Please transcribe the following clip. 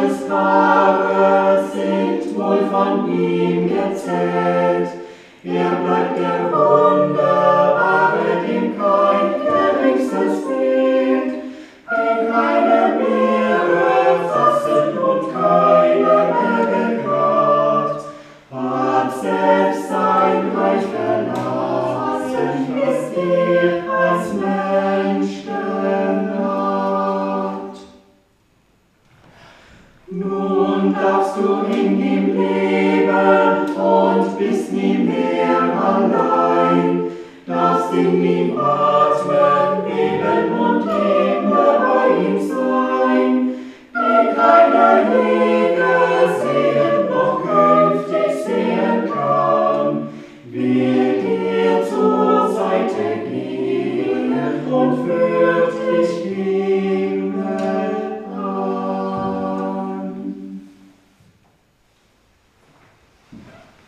Gottes Haare sind wohl von ihm gezählt. Er bleibt der Wunderbare, dem kein Geringstes fehlt, den keine Meere fassen und keine Berge grad. Hat selbst sein Reich verlassen, ist als Mensch genaht. Nun darfst du in ihm leben und bist nie mehr allein, darfst in ihm atmen, leben und immer bei ihm sein, wie keiner